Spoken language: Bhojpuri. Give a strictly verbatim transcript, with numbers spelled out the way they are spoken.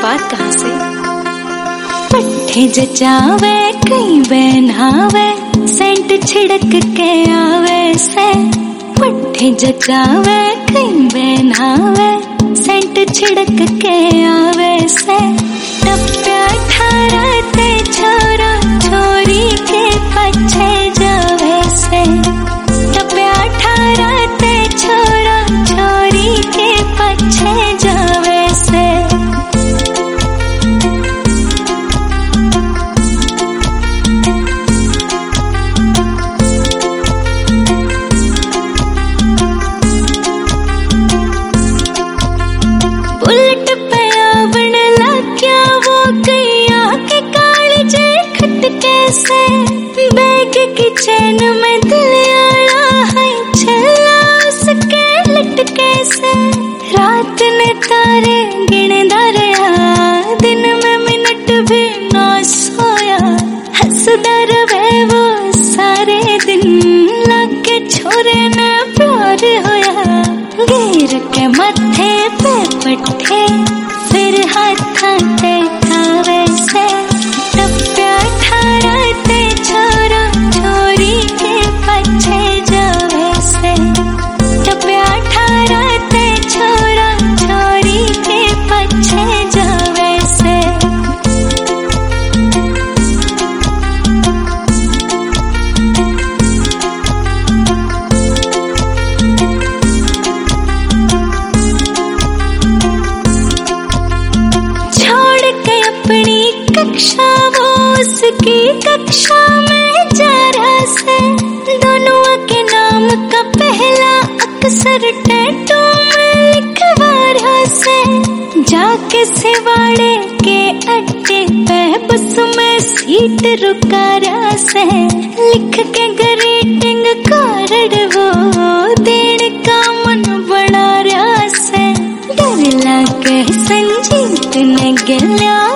बात कहाँ से? पट्टे जचावे कहीं बहनावे सेंट छिड़क के आवे से। पट्टे जचावे कहीं बहनावे सेंट छिड़क के आवे से। टप्प्या ठारते छोरा छोरी के पीछे जावे से। टप्प्या ठारते छोरा छोरी के पीछे जावे से। बुलेट पे आवण लाग्या वो गैया के कालजे खटके से। बैग की चैन में दिल आया है छल्ला उसके लटके से। रात ने तारे गिनदा रहा दिन में मिनट भी ना सोया। हंसदा रहे वो सारे दिन लागे छोरे ने प्यार होया। घेर के मथे पे पट्टे फिर हाथां ते खावे से। टप्प्या ठारते छोरा छोरी के पीछे जावे से। टप्प्या ठारते छोरा छोरी के पीछे जावे से। अपनी कक्षा वो उसकी कक्षा में जा रहा से। दोनों के नाम का पहला अक्षर टैटू में लिखवा रहा से। जाके सिवाड़े के अड्डे पे बस में सीट रुका रहा से। लिख के ग्रीटिंग कार्ड वो देने का मन बना रहा से। डर लगे संजीत ने गल्या